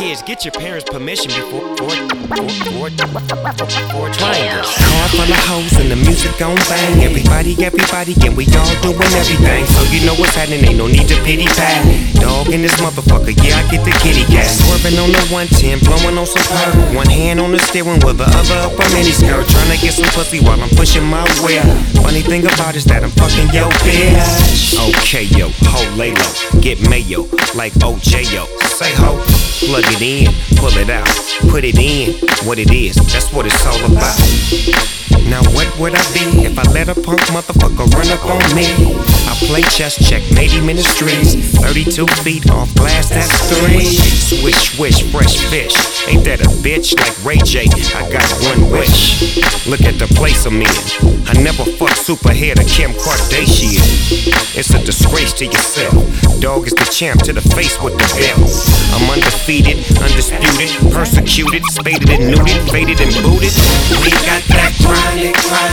Kids, get your parents' permission before trying this. Car full of hoes and the music gon' bang. Everybody, and we all doing everything. So you know what's happening, ain't no need to pity pat. Dog in this motherfucker, yeah, I get the kitty cat. Swerving on the 110, blowing on some perk. One hand on the steering wheel, the other up a mini skirt. Trying to get some pussy while I'm pushing my way. Funny thing about it is that I'm fucking yo bitch. Okay, yo, ho, lay low, get mayo, like OJ, yo. Say ho, plug it in, pull it out, put it in, what it is, that's what it's all about. Now what would I be if I let a punk motherfucker run up on me? I play chess, checkmate him in the streets. 32 feet off glass, that's 3. Swish, swish, fresh fish. Ain't that a bitch like Ray J? I got one wish. Look at the place I'm in. I never fuck superhead or Kim Kardashian. It's a disgrace to yourself. Dog is the champ to the face with the belt. I'm undefeated, undisputed, persecuted, spaded and neutered, faded and booted. We got that chronic.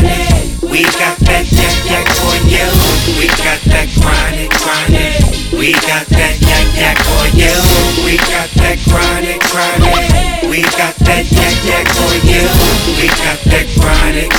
We got that yak for you. We got that chronic. We got that yak for you. We got that chronic. We got that yak for you. We got that chronic.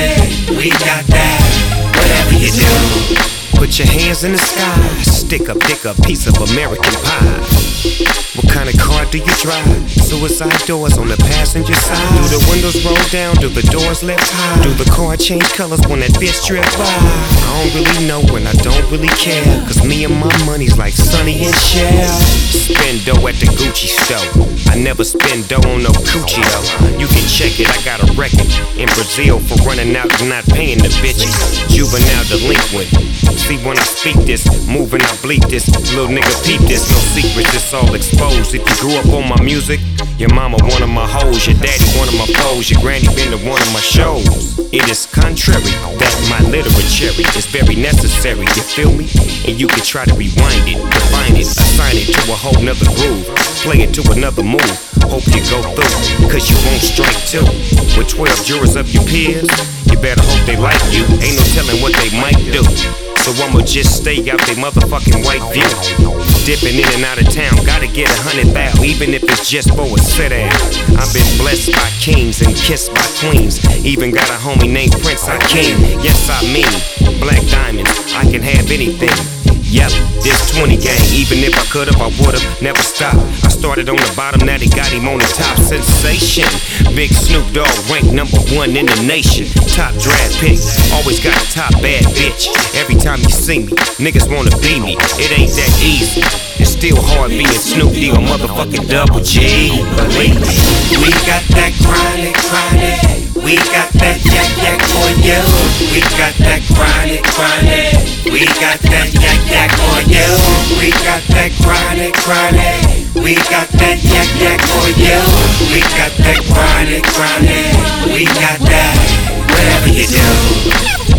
We got that, whatever you do. Put your hands in the sky, stick up, dick a piece of American pie. What kind of car do you drive? Suicide doors on the passenger side. Do the windows roll down? Do the doors lift high? Do the car change colors when that bitch trip by? I don't really know and I don't really care, cause me and my money's like Sonny and Cher. Spend dough at the Gucci store. I never spend dough on no coochie though. You can check it, I got a record in Brazil for running out and not paying the bitches. Juvenile delinquent. See when I speak this, moving I bleep this. Little nigga peep this, no secrets, it's all exposed. If you grew up on my music, your mama one of my hoes, your daddy one of my foes, your granny been to one of my shows. It is contrary that my literature is very necessary, you feel me? And you can try to rewind it, define it, assign it to a whole nother groove, play it to another move. Hope you go through, cause you won't strike two. With 12 jurors of your peers, you better hope they like you. Ain't no telling what they might do. So I'ma just stay out they motherfucking white view. Dipping in and out of town, gotta get 100 thou, even if it's just for a sit down. I've been blessed by kings and kissed by queens. Even got a homie named Prince Hakeem. Yes, I mean, black diamonds, I can have anything. Yep, this 20 gang, even if I could've, I would've never stopped. I started on the bottom, now they got him on the top. Sensation, Big Snoop Dogg ranked #1 in the nation. Top draft pick, always got a top bad bitch. Every time you see me, niggas wanna be me. It ain't that easy, it's still hard being Snoop D or motherfucking Double G. Believe me, we got that chronic. We got that yak for you. We got that chronic. We got that yak for you. We got that chronic. We got that yak for you. We got that chronic. We got that, whatever you do.